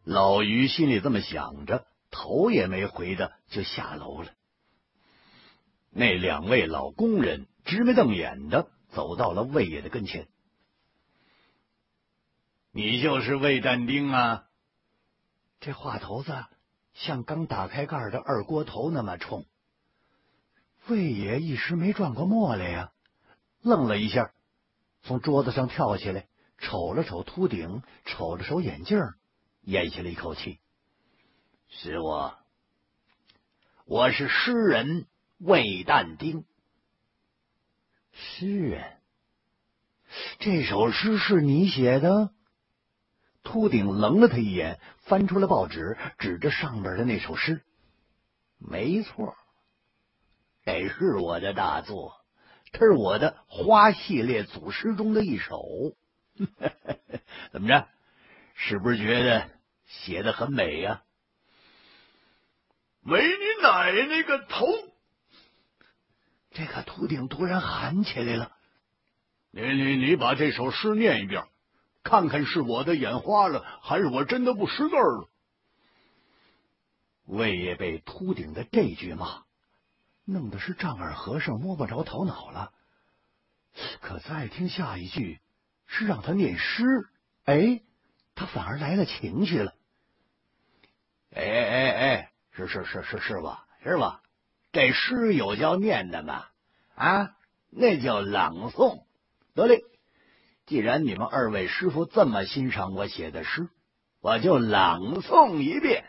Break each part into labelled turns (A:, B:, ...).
A: 老于心里这么想着，头也没回的就下楼了。那两位老工人直眉瞪眼的走到了魏爷的跟前。你就是魏但丁啊？这话头子像刚打开盖的二锅头那么冲。魏爷一时没转过墨来呀，愣了一下，从桌子上跳起来，瞅了瞅秃顶，瞅了瞅眼镜，咽下了一口气。师傅，我是诗人魏但丁。诗人？这首诗是你写的？秃顶愣了他一眼，翻出了报纸，指着上边的那首诗。没错，这是我的大作，这是我的花系列组诗中的一首。怎么着？是不是觉得写得很美呀？
B: 没你奶奶个头！
A: 这个秃顶突然喊起来了。
B: 你把这首诗念一遍，看看是我的眼花了，还是我真的不识字了。
A: 魏爷被秃顶的这句骂弄得是丈二和尚摸不着头脑了，可再听下一句是让他念诗，哎，他反而来了情绪了。哎，是吧？这诗有叫念的吗？啊，那叫朗诵。得嘞，既然你们二位师傅这么欣赏我写的诗，我就朗诵一遍。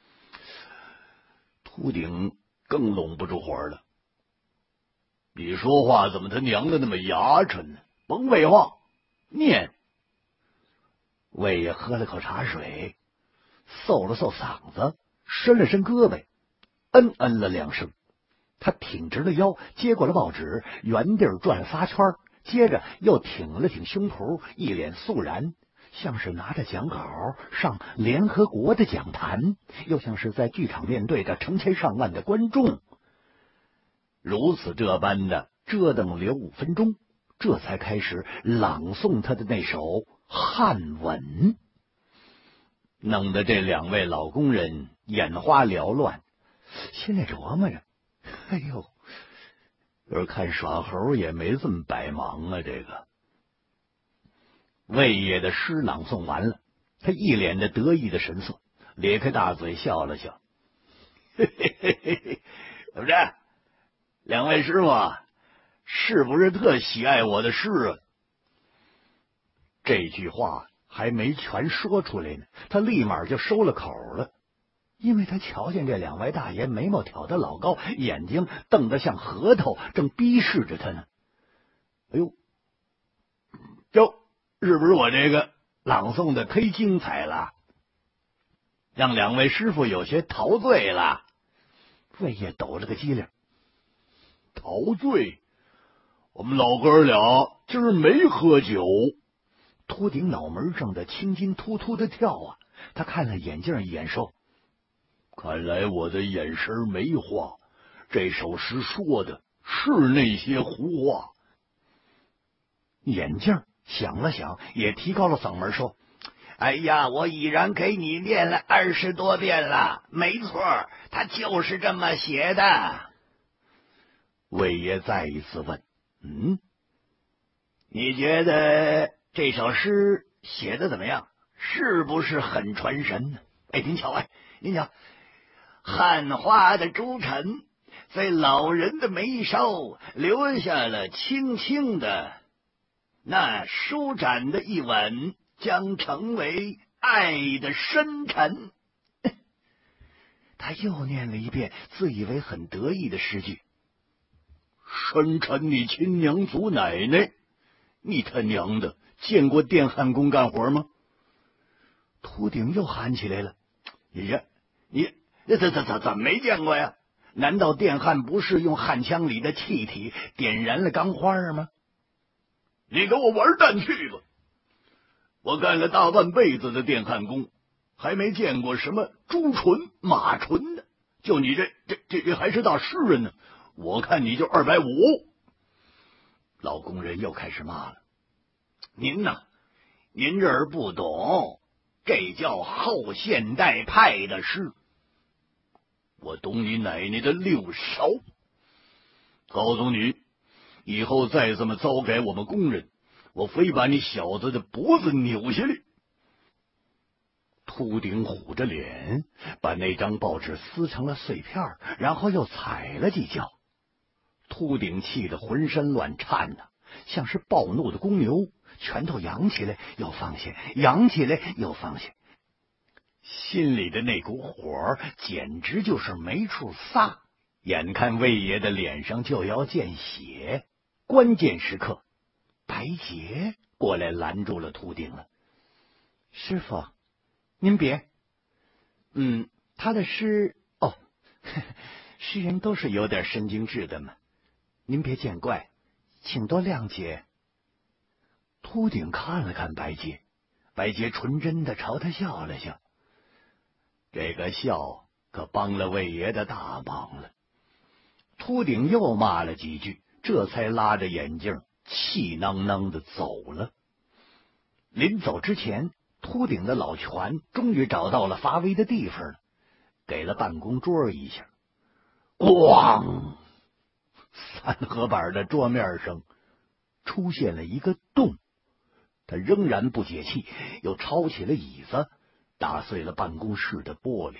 A: 秃顶更拢不住火了。
B: 你说话怎么他娘的那么牙碜呢？甭废话，念。
A: 魏爷喝了口茶水，嗽了嗽嗓子，伸了伸胳膊，嗯了两声。他挺直了腰，接过了报纸，原地转了仨圈，接着又挺了挺胸脯，一脸肃然，像是拿着讲稿上联合国的讲坛，又像是在剧场面对着成千上万的观众。如此这般的折腾了5分钟，这才开始朗诵他的那首《汉文》，弄得这两位老工人眼花缭乱，心里琢磨着：哎呦，要是看耍猴也没这么百忙啊！这个魏爷的诗朗诵完了，他一脸的得意的神色，咧开大嘴笑了笑。怎么着？两位师傅是不是特喜爱我的诗啊？这句话还没全说出来呢，他立马就收了口了，因为他瞧见这两位大爷眉毛挑得老高，眼睛瞪得像核桃，正逼视着他呢。哎呦，是不是我这个朗诵的忒精彩了，让两位师傅有些陶醉了？魏爷抖了个机灵。
B: 陶醉？我们老哥俩今儿没喝酒。
A: 秃顶脑门上的青筋突突的跳啊！他看了眼镜一眼，说：
B: 看来我的眼神没花，这首诗说的是那些胡话。
A: 眼镜想了想，也提高了嗓门说：哎呀，我已然给你念了20多遍了，没错，他就是这么写的。魏爷再一次问：你觉得这首诗写的怎么样？是不是很传神呢？您瞧，汉花的朱尘在老人的眉梢留下了轻轻的，那舒展的一吻将成为爱的深沉。他又念了一遍自以为很得意的诗句：
B: 深沉你亲娘祖奶奶，你他娘的见过电焊工干活吗？
A: 秃顶又喊起来了：你怎么没见过呀？难道电焊不是用焊枪里的气体点燃了钢花吗？
B: 你给我玩蛋去吧！我干了大半辈子的电焊工，还没见过什么猪唇马唇的，就你这还是大诗人呢！我看你就250。
A: 老工人又开始骂了：您这儿不懂，
B: 这叫后现代派的诗。我懂你奶奶的六勺，告诉你，以后再这么糟改我们工人，我非把你小子的脖子扭下来。秃顶虎着脸，把那张报纸撕成了碎片，然后又踩了几脚。秃顶气得浑身乱颤呢，像是暴怒的公牛，拳头扬起来又放下，扬起来又放下，心里的那股火简直就是没处撒。眼看魏爷的脸上就要见血，关键时刻，白洁过来拦住了秃顶了。
A: 师傅，您别，他的诗诗人都是有点神经质的嘛，您别见怪，请多谅解。秃顶看了看白洁，白洁纯真的朝他笑了笑，这个笑可帮了魏爷的大忙了。秃顶又骂了几句，这才拉着眼镜气囊囊的走了。临走之前，秃顶的老拳终于找到了发威的地方了，给了办公桌一下，咣！三合板的桌面上出现了一个洞。他仍然不解气，又抄起了椅子，打碎了办公室的玻璃。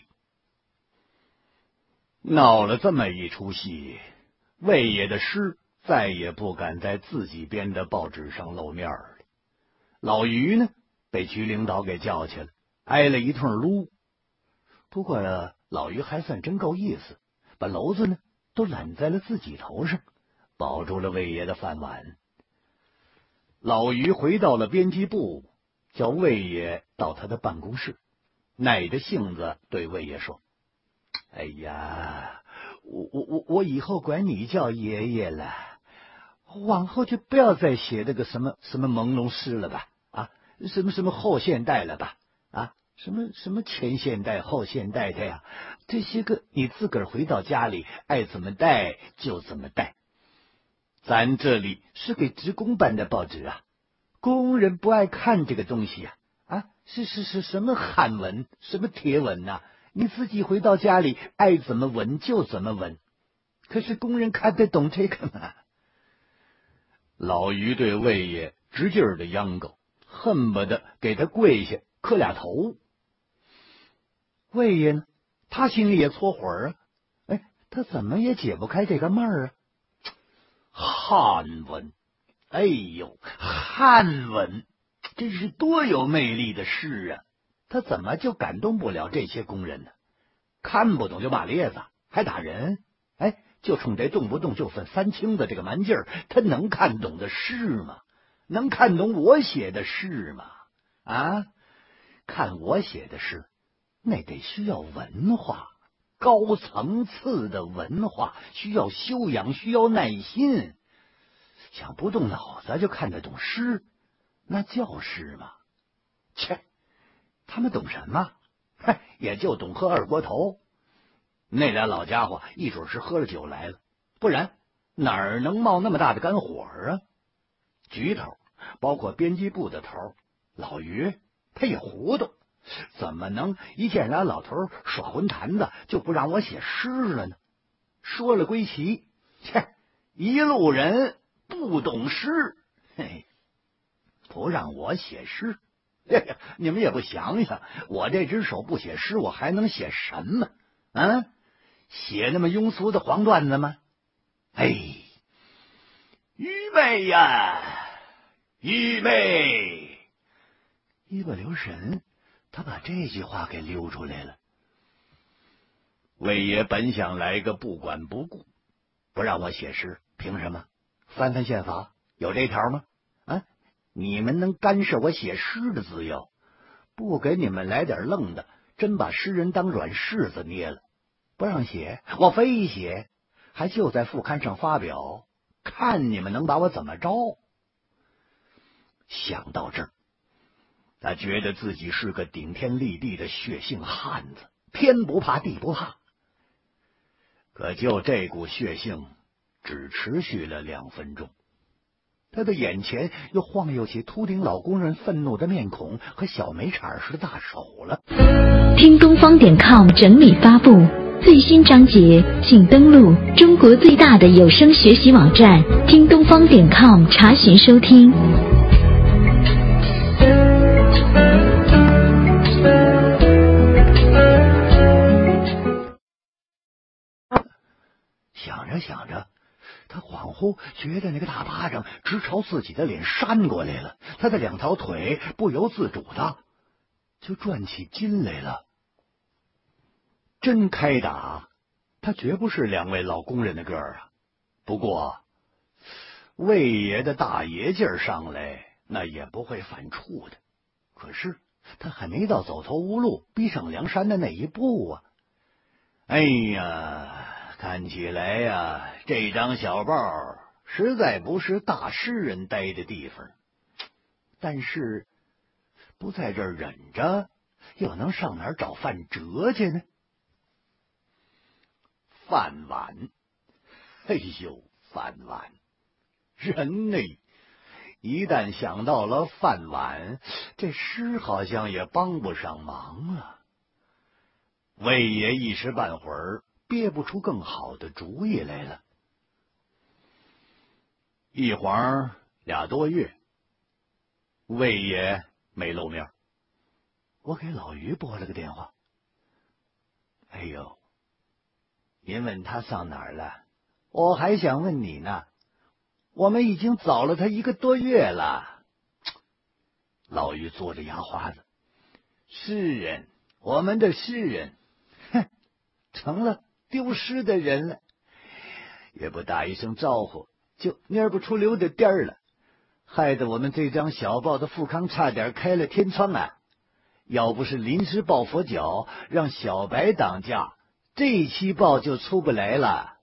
A: 闹了这么一出戏，魏爷的诗再也不敢在自己编的报纸上露面了。老于呢，被局领导给叫去了，挨了一通撸。不过老于还算真够意思，把篓子呢都揽在了自己头上，保住了魏爷的饭碗。老于回到了编辑部，叫魏爷到他的办公室，耐着性子对魏爷说：“哎呀，我以后管你叫爷爷了，往后就不要再写那个什么朦胧诗了吧？啊，什么后现代了吧？啊，什么前现代、后现代的呀？这些个你自个儿回到家里爱怎么带就怎么带。咱这里是给职工办的报纸啊，工人不爱看这个东西呀。是什么汉文，什么铁文呐？你自己回到家里爱怎么文就怎么文。可是工人看得懂这个吗？”老于对魏爷直劲儿的央告，恨不得给他跪下磕俩头。魏爷呢，他心里也搓火啊，他怎么也解不开这个闷儿啊。汉文，哎呦，汉文真是多有魅力的诗啊！他怎么就感动不了这些工人呢？看不懂就骂咧子，还打人，就冲这动不动就分三清的这个蛮劲儿，他能看懂的诗吗？能看懂我写的诗吗？啊，看我写的诗，那得需要文化，高层次的文化，需要修养，需要耐心。想不动脑子就看得懂诗，那叫诗吗？切，他们懂什么？也就懂喝二锅头。那俩老家伙一准是喝了酒来了，不然哪儿能冒那么大的肝火啊？局头，包括编辑部的头，老于他也糊涂，怎么能一见俩老头耍混坛子就不让我写诗了呢？说了归齐，一路人不懂诗，不让我写诗，你们也不想想，我这只手不写诗，我还能写什么？写那么庸俗的黄段子吗？愚昧呀，愚昧！一不留神，他把这句话给溜出来了。魏爷本想来个不管不顾，不让我写诗，凭什么？翻翻宪法有这条吗？你们能干涉我写诗的自由？不给你们来点愣的，真把诗人当软柿子捏了。不让写，我非写，还就在副刊上发表，看你们能把我怎么着。想到这儿，他觉得自己是个顶天立地的血性汉子，天不怕地不怕。可就这股血性只持续了2分钟， 他的眼前又晃悠起秃顶老工人愤怒的面孔和小煤铲似的大手了。
C: 听东方.com整理发布最新章节，请登录中国最大的有声学习网站听东方.com查询收听。
A: 想着想着，他恍惚觉得那个大巴掌直朝自己的脸扇过来了，他的两条腿不由自主的就转起筋来了。真开打，他绝不是两位老工人的个儿啊。不过魏爷的大爷劲儿上来，那也不会犯怵的。可是他还没到走投无路、逼上梁山的那一步啊！哎呀，看起来呀，这张小报实在不是大诗人待的地方。但是不在这儿忍着，又能上哪儿找饭辙去呢？饭碗，哎呦，饭碗！人呢，一旦想到了饭碗，这诗好像也帮不上忙了。魏爷一时半会儿憋不出更好的主意来了。一晃2多月，魏爷没露面。我给老于拨了个电话。哎呦，您问他上哪儿了？我还想问你呢，我们已经找了他1个多月了。老于嘬着牙花子，诗人，我们的诗人，哼，成了丢失的人了，也不打一声招呼，就蔫不出溜的颠儿了，害得我们这张小报的副刊差点开了天窗啊！要不是临时抱佛脚让小白当家，这期报就出不来了。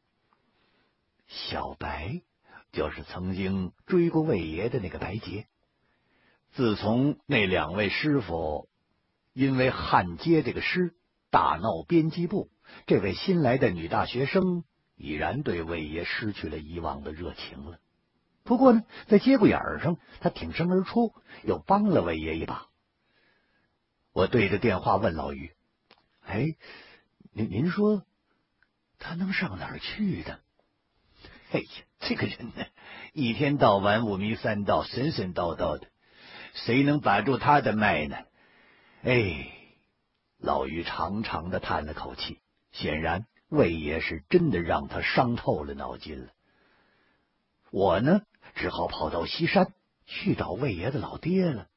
A: 小白就是曾经追过魏爷的那个白洁。自从那2位师傅因为焊接这个诗大闹编辑部，这位新来的女大学生已然对魏爷失去了以往的热情了。不过呢，在节骨眼上，他挺身而出，又帮了魏爷一把。我对着电话问老于：“哎，您说他能上哪儿去的？”哎呀，这个人呢，一天到晚五迷三道，神神叨叨的，谁能把住他的脉呢？哎，老于长长的叹了口气，显然魏爷是真的让他伤透了脑筋了。我呢，只好跑到西山去找魏爷的老爹了。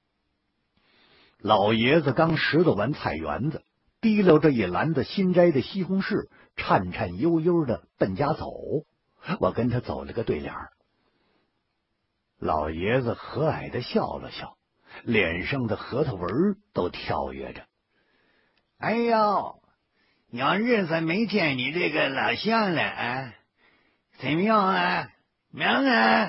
A: 老爷子刚拾掇完菜园子，提溜着一篮子新摘的西红柿，颤颤悠悠的奔家走。我跟他走了个对脸。老爷子和蔼的笑了笑，脸上的核桃纹都跳跃着。哎呦，有日子没见你这个老乡了啊，怎么样啊？忙啊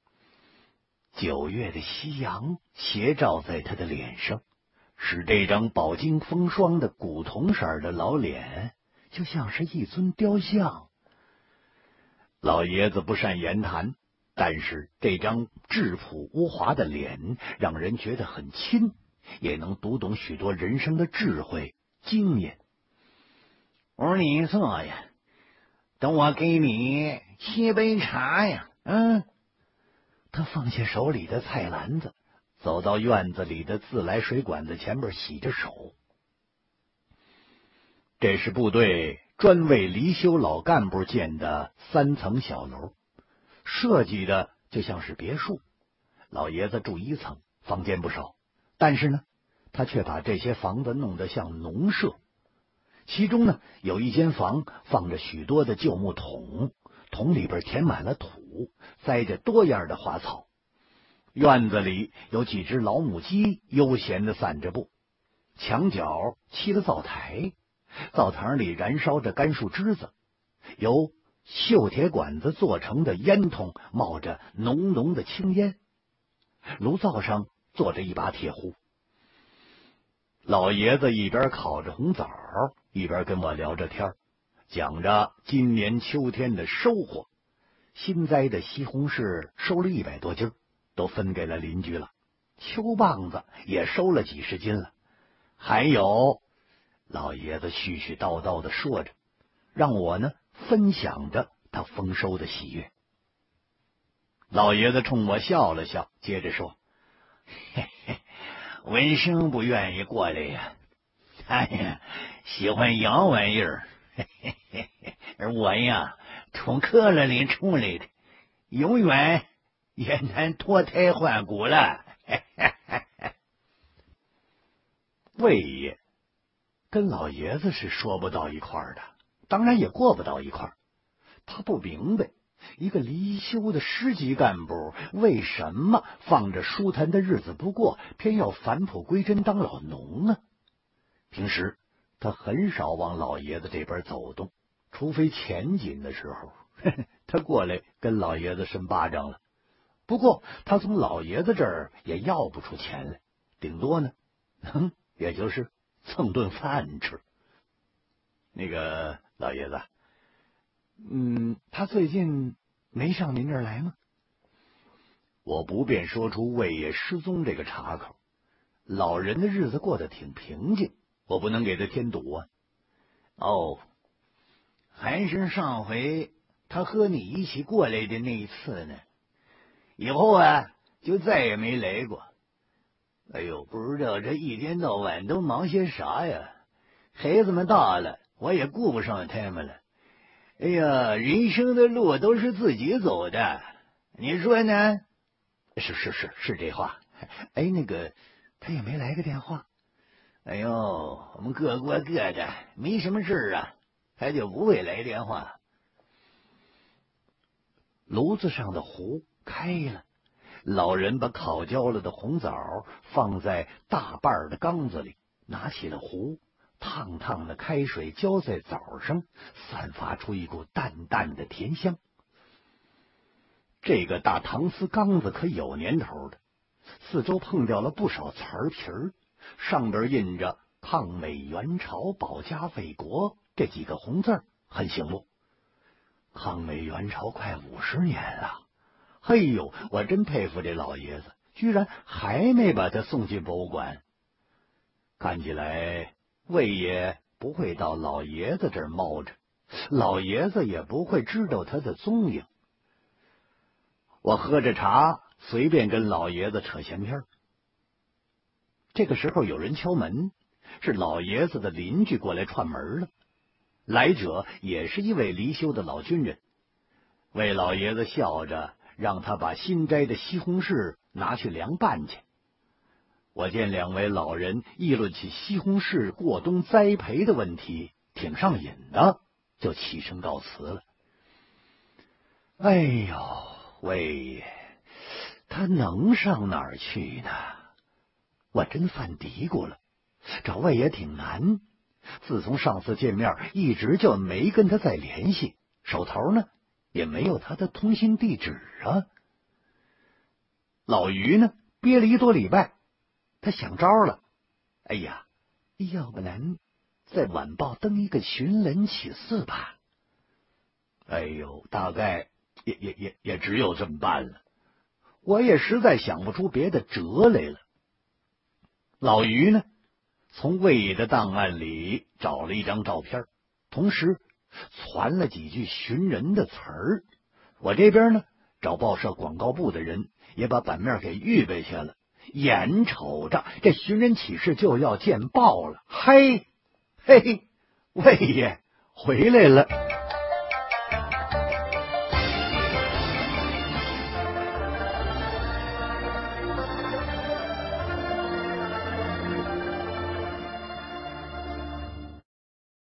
A: ！9月的夕阳斜照在他的脸上，使这张饱经风霜的古铜色的老脸就像是一尊雕像。老爷子不善言谈，但是这张质朴无华的脸让人觉得很亲，也能读懂许多人生的智慧经验。我跟你说呀，等我给你沏杯茶呀。他放下手里的菜篮子，走到院子里的自来水管子前边洗着手。这是部队专为离休老干部建的3层小楼，设计的就像是别墅。老爷子住1层，房间不少，但是呢，他却把这些房子弄得像农舍。其中呢，有一间房放着许多的旧木桶，桶里边填满了土，栽着多样的花草。院子里有几只老母鸡悠闲地散着步，墙角砌了灶台，灶堂里燃烧着干树枝子，由锈铁管子做成的烟筒冒着浓浓的青烟，炉灶上坐着一把铁壶。老爷子一边烤着红枣，一边跟我聊着天，讲着今年秋天的收获， 新栽的西红柿收了100多斤，都分给了邻居了。秋棒子也收了几十斤了。还有，老爷子絮絮叨叨的说着，让我呢分享着他丰收的喜悦。老爷子冲我笑了笑，接着说：“嘿嘿，文生不愿意过来呀，他呀喜欢洋玩意儿，嘿嘿嘿嘿，而我呀从客人里出来的，永远也难脱胎换骨了。”魏爷跟老爷子是说不到一块儿的，当然也过不到一块儿。他不明白，一个离休的师级干部为什么放着舒坦的日子不过，偏要返璞归真当老农呢？平时他很少往老爷子这边走动，除非钱紧的时候，他过来跟老爷子伸巴掌了。不过他从老爷子这儿也要不出钱来，顶多呢，也就是蹭顿饭吃。那个老爷子，他最近没上您这儿来吗？我不便说出魏爷失踪这个茬口，老人的日子过得挺平静，我不能给他添堵啊。哦，还是上回他和你一起过来的那一次呢，以后啊就再也没来过。哎呦，不知道这一天到晚都忙些啥呀？孩子们大了，我也顾不上他们了。哎呀，人生的路都是自己走的，你说呢？是这话。哎，那个他也没来个电话。哎呦，我们各过各的，没什么事啊，他就不会来电话。炉子上的壶开了，老人把烤焦了的红枣放在大半的缸子里，拿起了壶，烫烫的开水浇在枣上，散发出一股淡淡的甜香。这个大搪瓷缸子可有年头的，四周碰掉了不少瓷儿皮儿，上边印着抗美援朝保家卫国这几个红字，很醒目。抗美援朝快50年了，嘿呦，我真佩服这老爷子，居然还没把他送进博物馆。看起来魏爷不会到老爷子这儿猫着，老爷子也不会知道他的踪影。我喝着茶，随便跟老爷子扯闲篇。这个时候有人敲门，是老爷子的邻居过来串门了。来者也是一位离休的老军人，魏老爷子笑着让他把新摘的西红柿拿去凉拌去。我见两位老人议论起西红柿过冬栽培的问题，挺上瘾的，就起身告辞了。哎呦，魏爷，他能上哪儿去呢？我真犯嘀咕了，找魏爷挺难。自从上次见面，一直就没跟他再联系，手头呢也没有他的通信地址啊。老于呢憋了1多礼拜，他想招了。哎呀，要不然在晚报登一个寻人启事吧。哎呦，大概也只有这么办了。我也实在想不出别的辙来了。老于呢从魏爷的档案里找了一张照片，同时传了几句寻人的词儿。我这边呢找报社广告部的人也把版面给预备下了，眼瞅着这寻人启事就要见报了。嘿，魏爷回来了。